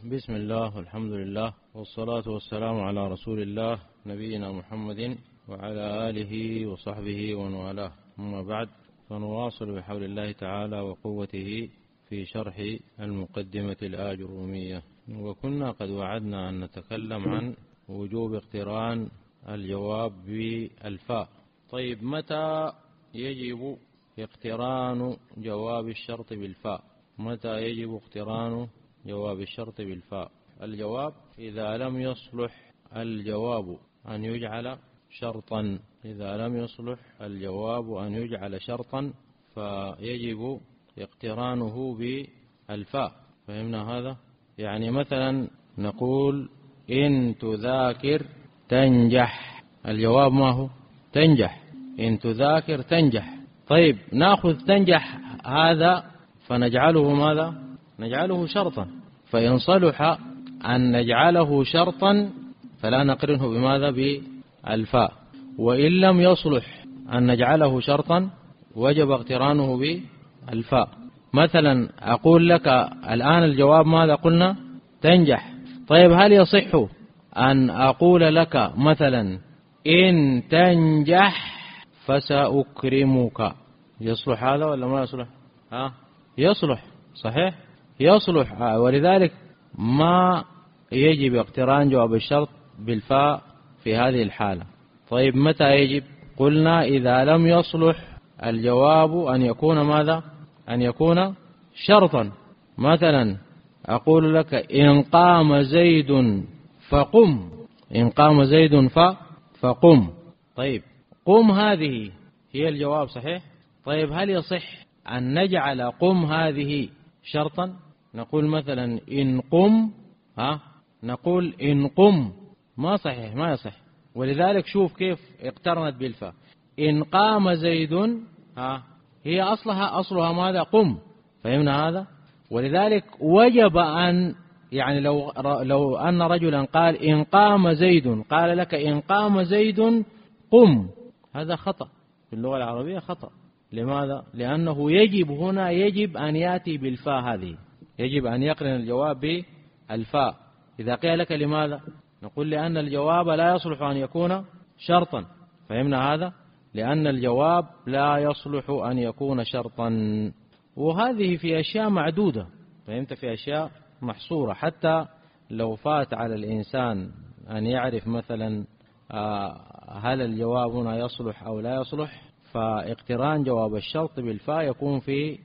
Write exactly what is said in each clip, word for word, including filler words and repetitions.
بسم الله والحمد لله والصلاة والسلام على رسول الله نبينا محمد وعلى آله وصحبه ومن والاه، أما بعد فنواصل بحول الله تعالى وقوته في شرح المقدمة الآجرومية. وكنا قد وعدنا أن نتكلم عن وجوب اقتران الجواب بالفاء. طيب، متى يجب اقتران جواب الشرط بالفاء؟ متى يجب اقتران جواب الشرط بالفاء؟ الجواب إذا لم يصلح الجواب أن يجعل شرطا، إذا لم يصلح الجواب أن يجعل شرطا فيجب اقترانه بالفاء. فهمنا هذا؟ يعني مثلا نقول إن تذاكر تنجح، الجواب ما هو؟ تنجح. إن تذاكر تنجح. طيب، نأخذ تنجح هذا فنجعله ماذا؟ نجعله شرطا. فإن صلح أن نجعله شرطا فلا نقرنه بماذا؟ بالفاء. وإن لم يصلح أن نجعله شرطا وجب اقترانه بالفاء. مثلا أقول لك الآن الجواب ماذا قلنا؟ تنجح. طيب، هل يصح أن أقول لك مثلا إن تنجح فسأكرمك؟ يصلح هذا ولا ما يصلح؟ ها؟ يصلح، صحيح؟ يصلح. ولذلك ما يجب اقتران جواب الشرط بالفاء في هذه الحالة. طيب، متى يجب؟ قلنا إذا لم يصلح الجواب أن يكون ماذا؟ أن يكون شرطا. مثلا أقول لك إن قام زيد فقم، إن قام زيد فقم. طيب، قم هذه هي الجواب، صحيح؟ طيب، هل يصح أن نجعل قم هذه شرطا؟ نقول مثلا إن قم، ها نقول إن قم، ما صحيح، ما يصح. ولذلك شوف كيف اقترنت بالفاء. إن قام زيد، ها هي أصلها أصلها ماذا؟ قم. فهمنا هذا؟ ولذلك وجب أن يعني لو لو أن رجلا قال إن قام زيد، قال لك إن قام زيد قم، هذا خطأ في اللغة العربية، خطأ. لماذا؟ لأنه يجب هنا يجب أن يأتي بالفاء هذه، يجب أن يقرن الجواب بالفاء. إذا قيل لك لماذا؟ نقول لأن الجواب لا يصلح أن يكون شرطا. فهمنا هذا؟ لأن الجواب لا يصلح أن يكون شرطا. وهذه في أشياء معدودة، فهمت؟ في أشياء محصورة. حتى لو فات على الإنسان أن يعرف مثلا هل الجواب هنا يصلح أو لا يصلح، فاقتران جواب الشرط بالفاء يكون في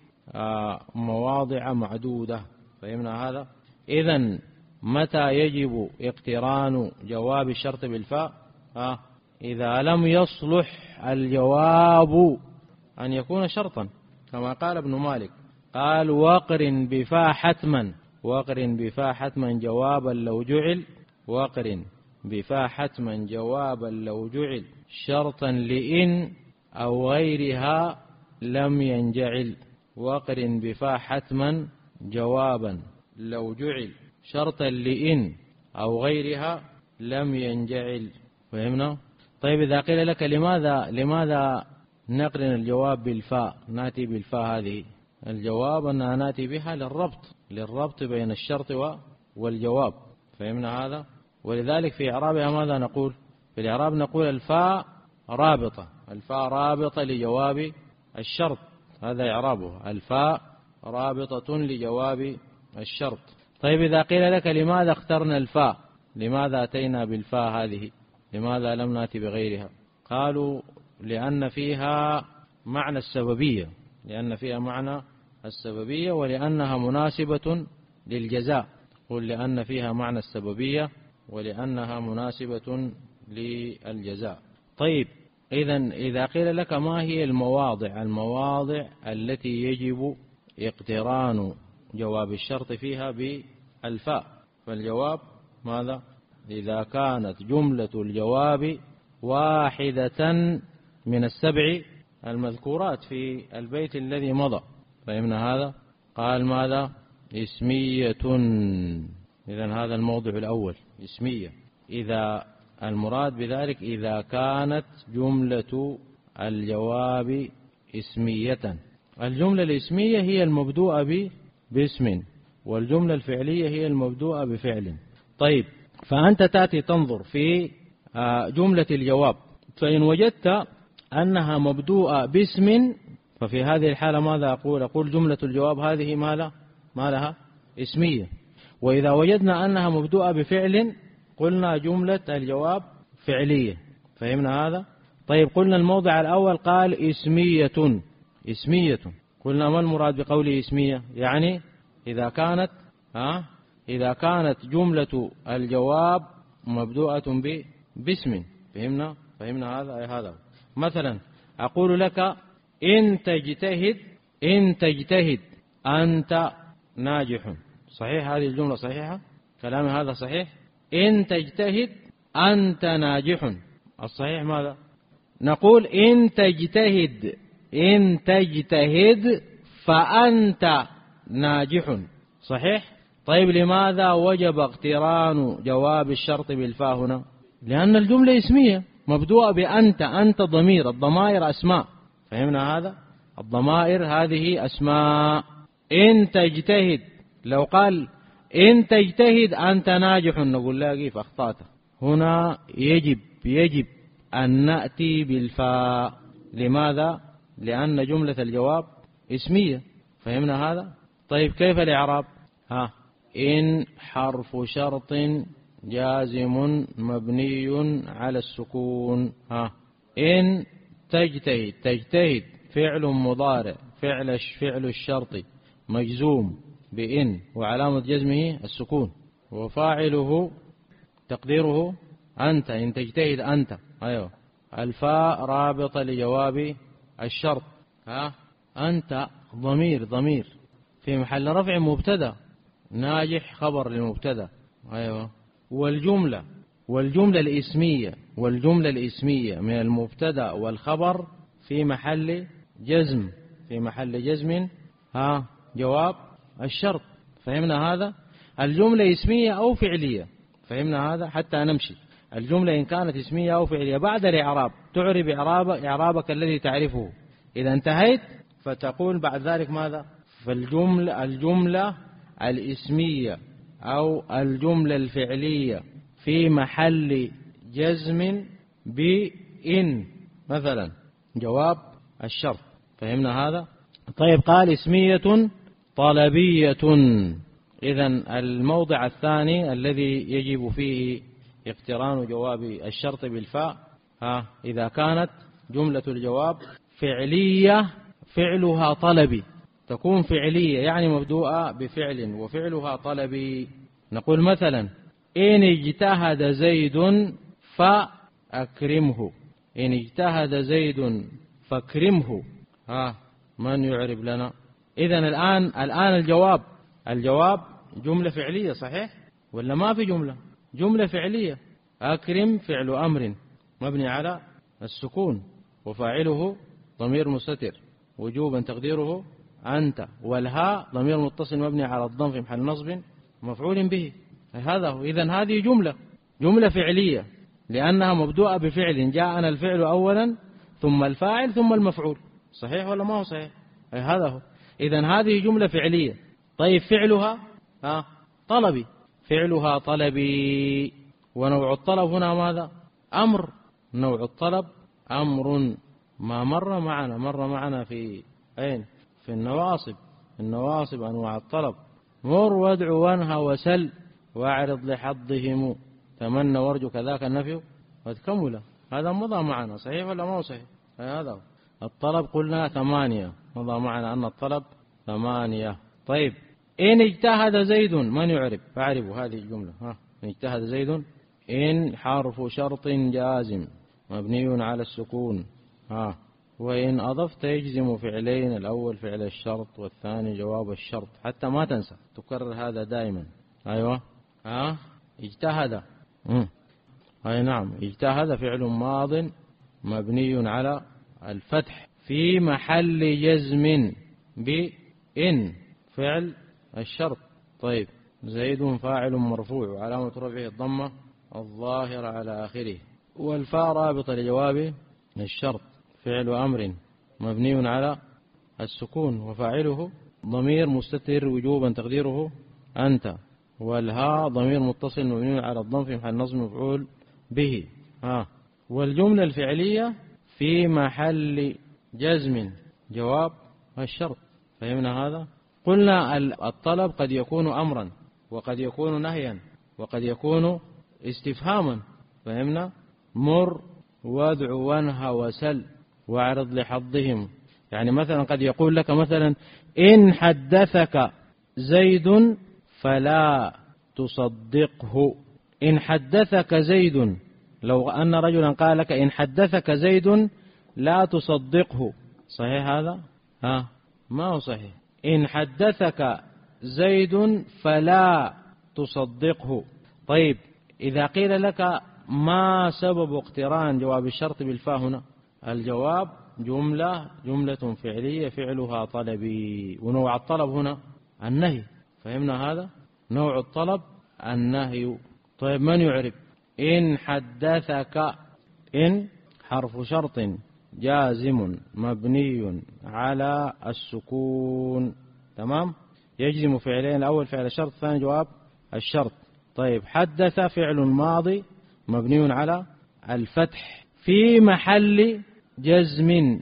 مواضع معدودة. فهمنا هذا؟ إذن متى يجب اقتران جواب الشرط بالفاء؟ آه إذا لم يصلح الجواب أن يكون شرطا، كما قال ابن مالك، قال وقرن بفاء حتما، وقرن بفاء حتما جوابا لو جعل، وقرن بفاء حتما جوابا لو جعل شرطا لإن أو غيرها لم ينجعل. وقرن بفاء حتما جوابا لو جعل شرطا لإن أو غيرها لم ينجعل. فهمنا؟ طيب، إذا قيل لك لماذا لماذا نقرن الجواب بالفاء، نأتي بالفاء هذه؟ الجواب أننا نأتي بها للربط، للربط بين الشرط والجواب. فهمنا هذا؟ ولذلك في إعرابها ماذا نقول؟ في الإعراب نقول الفاء رابطة، الفاء رابطة لجواب الشرط، هذا إعرابه، الفاء رابطة لجواب الشرط. طيب، إذا قيل لك لماذا اخترنا الفاء، لماذا أتينا بالفاء هذه، لماذا لم نأتي بغيرها؟ قالوا لأن فيها معنى السببية، لأن فيها معنى السببية ولأنها مناسبة للجزاء. قل لأن فيها معنى السببية ولأنها مناسبة للجزاء. طيب، إذن إذا قيل لك ما هي المواضع المواضع التي يجب اقتران جواب الشرط فيها بالفاء، فالجواب ماذا؟ إذا كانت جملة الجواب واحدة من السبع المذكورات في البيت الذي مضى. فهمنا هذا؟ قال ماذا؟ اسمية. إذن هذا الموضع الأول، اسمية. إذا المراد بذلك إذا كانت جملة الجواب اسمية. الجملة الاسمية هي المبدوءة باسم، والجملة الفعلية هي المبدوءة بفعل. طيب، فأنت تأتي تنظر في جملة الجواب، فإن وجدت أنها مبدوءة باسم ففي هذه الحالة ماذا أقول؟ أقول جملة الجواب هذه ما لها ما لها اسمية. وإذا وجدنا أنها مبدوءة بفعل قلنا جملة الجواب فعلية. فهمنا هذا؟ طيب، قلنا الموضع الأول قال اسمية اسمية قلنا ما المراد بقوله اسمية؟ يعني إذا كانت ها إذا كانت جملة الجواب مبدوءة باسم. فهمنا فهمنا هذا أي هذا. مثلا أقول لك إن تجتهد إن تجتهد أنت ناجح. صحيح هذه الجملة صحيحة؟ كلامي هذا صحيح؟ إن تجتهد أنت ناجح. الصحيح ماذا؟ نقول إن تجتهد إن تجتهد فأنت ناجح. صحيح؟ طيب، لماذا وجب اقتران جواب الشرط بالفاء هنا؟ لأن الجملة اسمية مبدوءة بأنت. أنت ضمير، الضمائر أسماء. فهمنا هذا؟ الضمائر هذه أسماء. إن تجتهد، لو قال إن تجتهد أنت ناجح نقول لا كيف أخطأت. هنا يجب يجب أن نأتي بالفاء. لماذا؟ لأن جملة الجواب اسمية. فهمنا هذا؟ طيب، كيف الإعراب؟ ها إن حرف شرط جازم مبني على السكون. ها إن تجتهد تجتهد فعل مضارع فعل فعل الشرط مجزوم بإن وعلامة جزمه السكون وفاعله تقديره أنت. إن تجتهد أنت. أيوه، الفاء رابطة لجواب الشرط. ها أنت ضمير ضمير في محل رفع مبتدا، ناجح خبر للمبتدا. أيوه، والجملة والجملة الإسمية والجملة الإسمية من المبتدا والخبر في محل جزم في محل جزم ها جواب الشرط. فهمنا هذا؟ الجملة اسمية أو فعلية. فهمنا هذا؟ حتى نمشي. الجملة إن كانت اسمية أو فعلية بعد الإعراب تعرب إعراب إعرابك الذي تعرفه. إذا انتهيت فتقول بعد ذلك ماذا؟ فالجملة الجملة الاسمية أو الجملة الفعلية في محل جزم بإن مثلا جواب الشرط. فهمنا هذا؟ طيب، قال اسمية طلبية. إذن الموضع الثاني الذي يجب فيه اقتران جواب الشرط بالفاء ها إذا كانت جملة الجواب فعلية فعلها طلبي. تكون فعلية يعني مبدوءة بفعل وفعلها طلبي. نقول مثلا إن اجتهد زيد فأكرمه. إن اجتهد زيد فاكرمه. ها من يعرب لنا؟ إذن الآن الآن الجواب الجواب جملة فعلية صحيح ولا ما في جملة؟ جملة فعلية. أكرم فعل أمر مبني على السكون وفاعله ضمير مستتر وجوبا تقديره أنت، والهاء ضمير متصل مبني على الضم في محل نصب مفعول به. هذا هو. إذن هذه جملة جملة فعلية لأنها مبدوءة بفعل جاءنا الفعل أولا ثم الفاعل ثم المفعول. صحيح ولا ما هو صحيح؟ هذا هو. إذن هذه جملة فعلية. طيب، فعلها ها طلبي فعلها طلبي. ونوع الطلب هنا ماذا؟ أمر. نوع الطلب أمر. ما مر معنا مر معنا في أين؟ في النواصب. النواصب أنواع الطلب. مر وادع وانهى وسل واعرض لحظهم تمنى وارجو كذاك النفي وتكمل. هذا مضى معنا صحيح ولا ما هو صحيح؟ هذا الطلب قلنا ثمانية. مضى معنا أن الطلب ثمانية. طيب، إن اجتهد زيد من يعرب؟ فاعربوا هذه الجملة. ها إن اجتهد زيد إن حرف شرط جازم مبني على السكون. ها وإن أضفت يجزم فعلين، الأول فعل الشرط والثاني جواب الشرط، حتى ما تنسى تكرر هذا دائما. أيوة. ها اجتهد. مم. أي نعم، اجتهد فعل ماض مبني على الفتح في محل جزم بإن فعل الشرط. طيب، زيد فاعل مرفوع وعلامة رفعه الضمة الظاهرة على آخره، والفاء رابطة لجواب الشرط فعل أمر مبني على السكون وفاعله ضمير مستتر وجوبا تقديره أنت، والهاء ضمير متصل مبني على الضم في محل نصب مفعول به. ها والجملة الفعلية في محل جزم جواب الشرط. فهمنا هذا؟ قلنا الطلب قد يكون أمرا وقد يكون نهيا وقد يكون استفهاما. فهمنا؟ مر وادع وانهى وسل واعرض لحظهم. يعني مثلا قد يقول لك مثلا إن حدثك زيد فلا تصدقه. إن حدثك زيد، لو أن رجلا قال لك إن حدثك زيد لا تصدقه، صحيح هذا؟ ها ما هو صحيح. إن حدثك زيد فلا تصدقه. طيب إذا قيل لك ما سبب اقتران جواب الشرط بالفاء هنا؟ الجواب جملة جملة فعلية فعلها طلبي، ونوع الطلب هنا النهي. فهمنا هذا؟ نوع الطلب النهي. طيب من يعرف؟ إن حدثك، إن حرف شرط جازم مبني على السكون. تمام؟ يجزم فعلين، الأول فعل الشرط الثاني جواب الشرط. طيب حدث فعل ماضي مبني على الفتح في محل جزم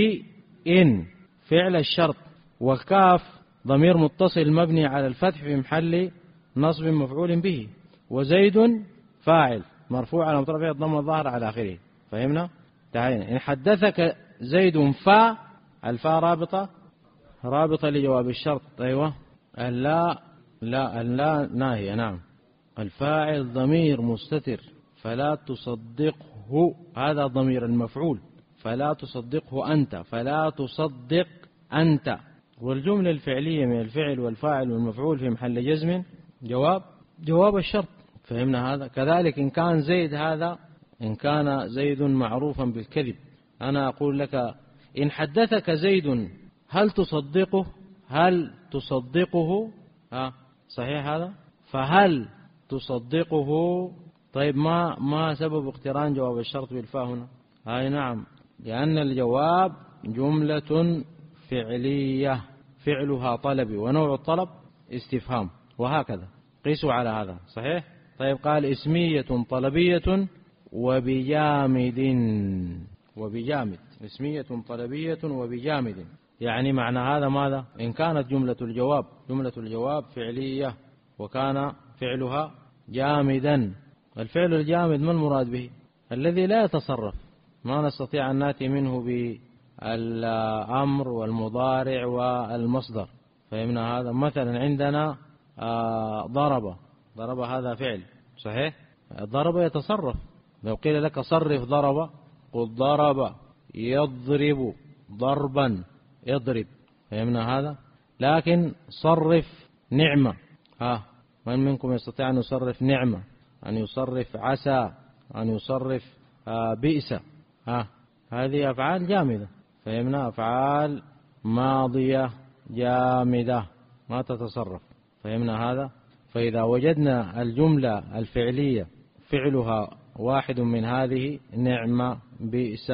بإن فعل الشرط، والكاف ضمير متصل مبني على الفتح في محل نصب مفعول به، وزيد فاعل مرفوع على مترفع الضم الظاهر على آخره. فهمنا؟ تعالى إن حدثك زيد فا، الفاء رابطة رابطة لجواب الشرط. أيوة. اللا لا اللا ناهية. نعم. الفاعل ضمير مستتر فلا تصدقه، هذا ضمير المفعول، فلا تصدقه أنت، فلا تصدق أنت. والجملة الفعلية من الفعل والفاعل والمفعول في محل جزم جواب جواب الشرط. فهمنا هذا؟ كذلك إن كان زيد هذا، إن كان زيد معروفا بالكذب، أنا أقول لك إن حدثك زيد هل تصدقه؟ هل تصدقه؟ ها صحيح هذا؟ فهل تصدقه؟ طيب ما ما سبب اقتران جواب الشرط بالفاء هنا؟ هاي نعم، لأن الجواب جملة فعلية فعلها طلبي، ونوع الطلب استفهام، وهكذا قيسوا على هذا. صحيح؟ طيب قال اسمية طلبية وبجامد. وبجامد اسمية طلبية وبجامد، يعني معنى هذا ماذا؟ إن كانت جملة الجواب جملة الجواب فعلية وكان فعلها جامدا. الفعل الجامد ما المراد به؟ الذي لا يتصرف، ما نستطيع أن نأتي منه بالأمر والمضارع والمصدر. فهمنا هذا؟ مثلا عندنا ضرب ضرب هذا فعل صحيح؟ ضرب يتصرف. لو قيل لك صرف ضرب قل ضرب يضرب ضربا يضرب. فهمنا هذا؟ لكن صرف نعمة، ها من منكم يستطيع أن يصرف نعمة، أن يصرف عسى، أن يصرف بئس؟ ها هذه أفعال جامدة. فهمنا؟ أفعال ماضية جامدة ما تتصرف. فهمنا هذا؟ فإذا وجدنا الجملة الفعلية فعلها واحد من هذه، نعمة بئس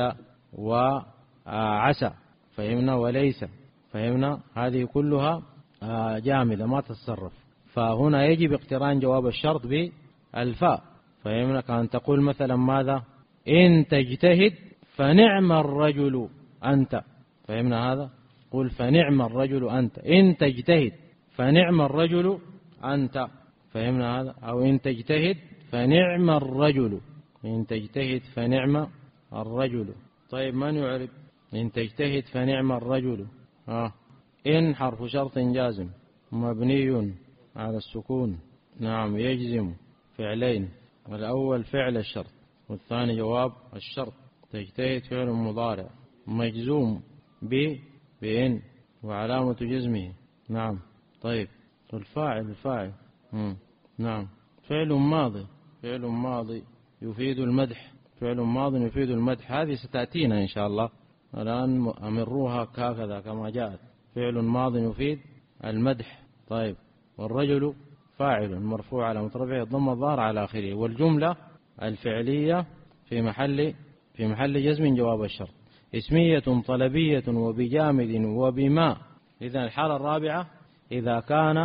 وعسى، فهمنا؟ وليس، فهمنا؟ هذه كلها جامدة ما تتصرف. فهنا يجب اقتران جواب الشرط بالفاء. فهمنا؟ كان تقول مثلا ماذا؟ إن تجتهد فنعم الرجل أنت. فهمنا هذا؟ قل فنعم الرجل أنت. إن تجتهد فنعم الرجل أنت. فهمنا هذا؟ أو إن تجتهد فنعم الرجل. إن تجتهد فنعم الرجل. طيب من يعرف إن تجتهد فنعم الرجل؟ آه. إن حرف شرط جازم مبني على السكون. نعم يجزم فعلين، والأول فعل الشرط والثاني جواب الشرط. تجتهد فعل مضارع مجزوم ب بإن وعلامة جزمه. نعم. طيب الفاعل الفاعل مم. نعم فعل ماضي فعل ماضي يفيد المدح. فعل ماضي يفيد المدح، هذه ستأتينا إن شاء الله، الآن أمروها هكذا كما جاءت. فعل ماضي يفيد المدح. طيب والرجل فاعل مرفوع على مترفعه الضم الظاهر على آخره. والجملة الفعلية في محل في محل جزم جواب الشرط. اسمية طلبية وبجامد وبما. إذا الحالة الرابعة إذا كان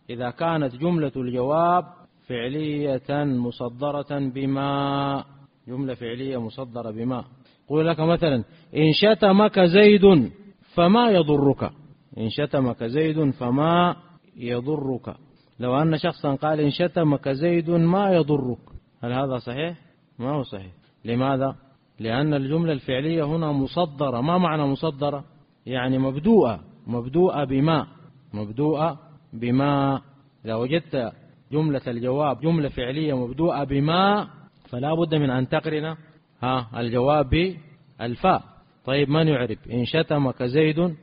إذا كانت جملة الجواب فعلية مصدرة بما، جملة فعلية مصدرة بما. قول لك مثلا إن شتمك زيد فما يضرك، إن شتمك زيد فما يضرك. لو أن شخصا قال إن شتمك زيد ما يضرك، هل هذا صحيح؟ ما هو صحيح. لماذا؟ لأن الجملة الفعلية هنا مصدرة. ما معنى مصدرة؟ يعني مبدوءة، مبدوءة بما، مبدوءة بما. إذا وجدت جملة الجواب جملة فعلية مبدوءة بما فلا بد من أن تقرن ها الجواب بالفاء. طيب من يعرف إن شتمك زيد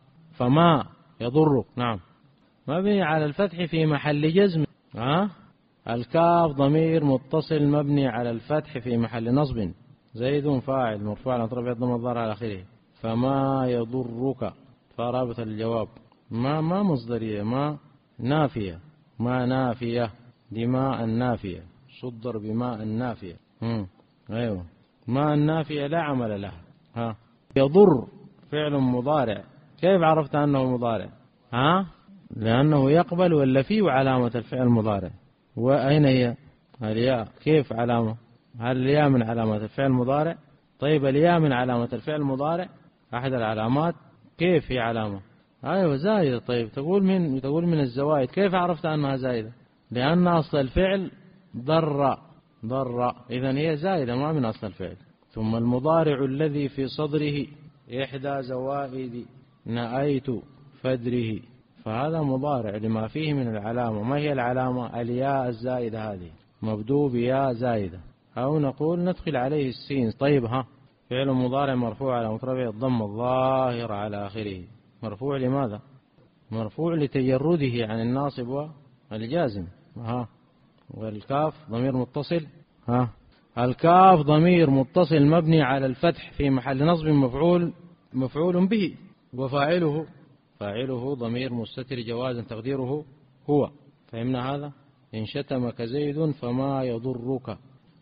فما يضرك؟ نعم، مبني على الفتح في محل جزم. ها الكاف ضمير متصل مبني على الفتح في محل نصب. زيد فاعل مرفوع على طرف الضم الظاهر على آخره. فما يضرك فرابط الجواب. ما ما مصدرية، ما نافية، ما نافية، دماء النافية، صدر بماء النافية. هم. أيوة، ما النافية لا عمل لها. ها يضر فعل مضارع. كيف عرفت أنه مضارع؟ ها لأنه يقبل ولا فيه علامة الفعل المضارع. وأين هي الياء؟ كيف علامة؟ هل الياء من علامة الفعل المضارع؟ طيب الياء من علامة الفعل المضارع، أحد العلامات. كيف هي علامة؟ أيوة زائدة. طيب تقول من تقول من الزوائد. كيف عرفت أنها زائدة؟ لأن أصل الفعل ضر، ضر، إذن هي زائدة ما من أصل الفعل. ثم المضارع الذي في صدره إحدى زوائد نأيت فدره، فهذا مضارع لما فيه من العلامة. ما هي العلامة؟ الياء الزائدة، هذه مبدوء بياء زائدة. أو نقول ندخل عليه السين. طيب ها فعل مضارع مرفوع على مترفع الضم الظاهر على آخره. مرفوع لماذا؟ مرفوع لتجرده عن الناصب والجازم. ها والكاف ضمير متصل. ها الكاف ضمير متصل مبني على الفتح في محل نصب مفعول مفعول به. وفاعله فاعله ضمير مستتر جوازا تقديره هو. فهمنا هذا؟ إن شتمك زيد فما يضرك.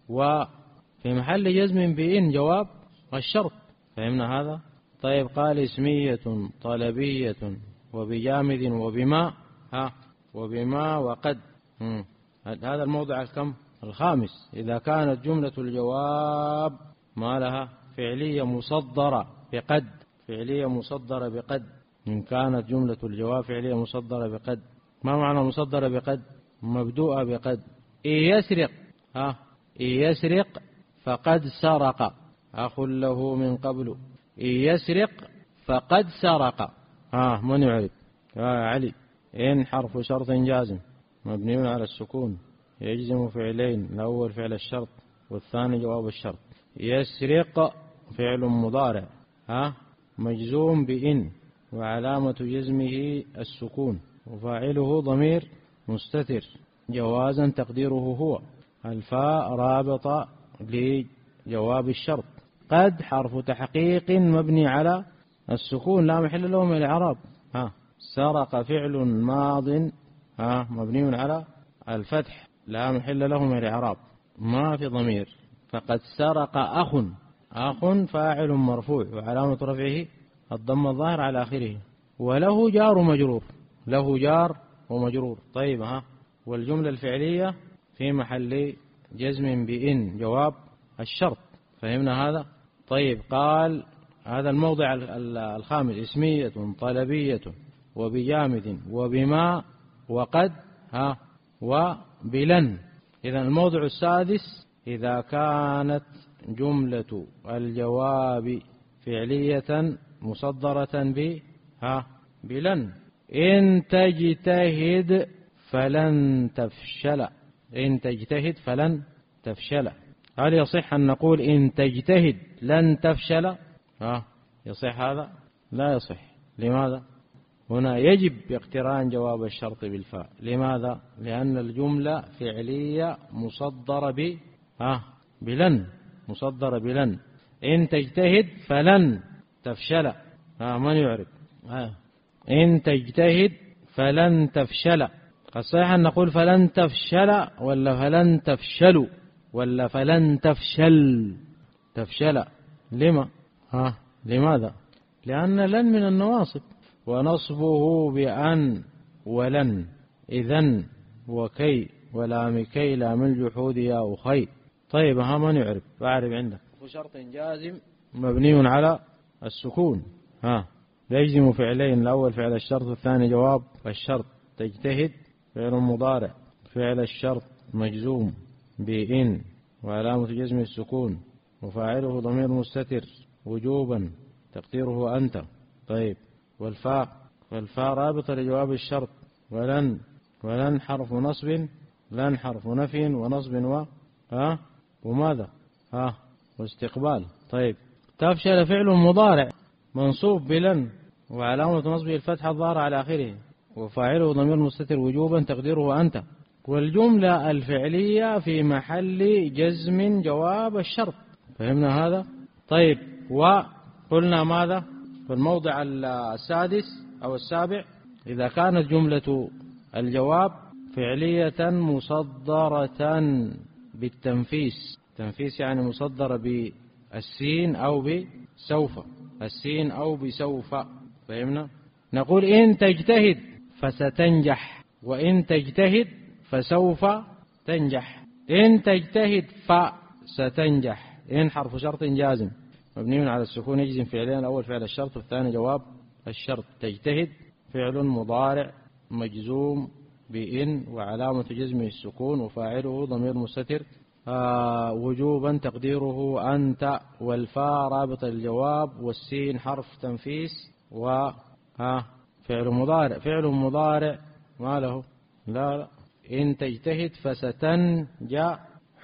وفي محل جزم بإن جواب الشرط. فهمنا هذا؟ طيب قال اسمية طلبية وبجامد وبما. ها وبما وقد. هم. هذا الموضع الكم؟ الخامس. إذا كانت جملة الجواب ما لها فعلية مصدرة بقد، فعلية مصدرة بقد. إن كانت جملة الجواب فعلية مصدرة بقد. ما معنى مصدرة بقد؟ مبدوءة بقد. إن يسرق، ها إن يسرق فقد سرق أخ له من قبل. إن يسرق فقد سرق. ها من يعرف؟ يا علي. إن حرف شرط جازم مبني على السكون يجزم فعلين، الأول فعل الشرط والثاني جواب الشرط. يسرق فعل مضارع ها مجزوم بإن وعلامة جزمه السكون وفاعله ضمير مستتر جوازا تقديره هو. الفاء رابطة لجواب الشرط. قد حرف تحقيق مبني على السكون لا محل له من الإعراب. ها سرق فعل ماض ها مبني على الفتح لا محل له من الإعراب، ما في ضمير. فقد سرق أخ، أخ فاعل مرفوع وعلامة رفعه الضم الظاهر على آخره. وله جار ومجرور، له جار ومجرور. طيب ها والجملة الفعلية في محل جزم بإن جواب الشرط. فهمنا هذا؟ طيب قال هذا الموضع الخامس. اسمية طلبية وبجامد وبما وقد ها وبلن. إذا الموضع السادس. إذا كانت جملة الجواب فعلية مصدرة ب ها بلن. إن تجتهد فلن تفشل. إن تجتهد فلن تفشل. هل يصح أن نقول إن تجتهد لن تفشل؟ ها يصح هذا؟ لا يصح. لماذا؟ هنا يجب اقتران جواب الشرط بالفاء. لماذا؟ لأن الجملة فعلية مصدرة ب ها بلن، مصدرة بلن. إن تجتهد فلن تفشل. ها من يعرف؟ ها إن تجتهد فلن تفشل. صحيح أن نقول فلن تفشل ولا فلن تفشلوا ولا فلن تفشل؟ تفشل. لما؟ ها لماذا؟ لأن لن من النواصب ونصبه بأن ولن. إذن وكي ولام كي لام الجحود يا أخي. طيب ها من يعرف؟ أعرف عندك. وشرط جازم مبني على السكون. ها يجزم فعلين، الأول فعل الشرط والثاني جواب الشرط. تجتهد فعل مضارع، فعل الشرط مجزوم بإن وعلامة جزم السكون وفاعله ضمير مستتر وجوبا تقديره أنت. طيب والفاء، والفاء رابطة لجواب الشرط. ولن، ولن حرف نصب، لن حرف نفي ونصب و ها وماذا ها واستقبال. طيب تفشل فعل مضارع منصوب بلن وعلامة نصبه الفتحة الظاهرة على آخره وفاعله ضمير مستتر وجوبا تقديره أنت. والجملة الفعلية في محل جزم جواب الشرط. فهمنا هذا؟ طيب وقلنا ماذا في الموضع السادس أو السابع؟ إذا كانت جملة الجواب فعلية مصدرة بالتنفيس، تنفيس يعني مصدرة بالسين أو بسوف، السين أو بسوف. فهمنا؟ نقول إن تجتهد فستنجح، وإن تجتهد فسوف تنجح. إن تجتهد فستنجح. إن حرف شرط جازم مبني على السكون يجزم فعلين، الأول فعل الشرط والثاني جواب الشرط. تجتهد فعل مضارع مجزوم بإن وعلامة جزمه السكون وفاعله ضمير مستتر آه وجوبا تقديره أنت. والفاء رابط الجواب والسين حرف تنفيس و ها فعل مضارع، فعل مضارع ما له لا, لا. إن تجتهد فستنجح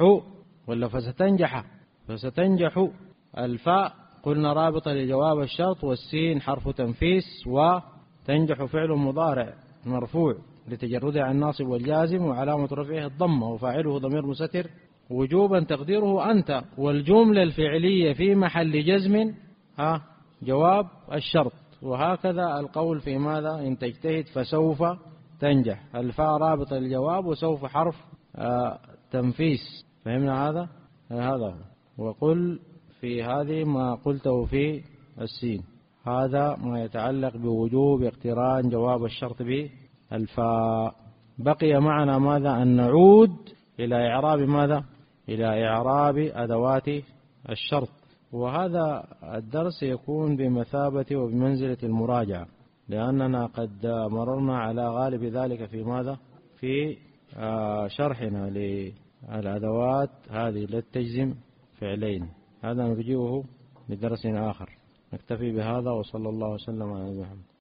ولا فستنجح؟ فستنجح. الفاء قلنا رابطة لجواب الشرط والسين حرف تنفيس وتنجح فعل مضارع مرفوع لتجرده عن الناصب والجازم وعلامة رفعه الضمة وفاعله ضمير مستتر وجوبا تقديره أنت. والجملة الفعلية في محل جزم ها جواب الشرط. وهكذا القول في ماذا؟ إن تجتهد فسوف تنجح. الفاء رابط الجواب وسوف حرف آه تنفيس. فهمنا هذا؟ هذا هو. وقل في هذه ما قلته في السين. هذا ما يتعلق بوجوب اقتران جواب الشرط بالفاء. بقي معنا ماذا؟ أن نعود إلى إعراب ماذا؟ إلى إعراب أدوات الشرط. وهذا الدرس يكون بمثابة وبمنزلة المراجعة، لأننا قد مررنا على غالب ذلك في ماذا؟ في شرحنا للأدوات هذه للتجزم فعلين. هذا نرجئه لدرس آخر. نكتفي بهذا وصلى الله وسلم على نبينا محمد.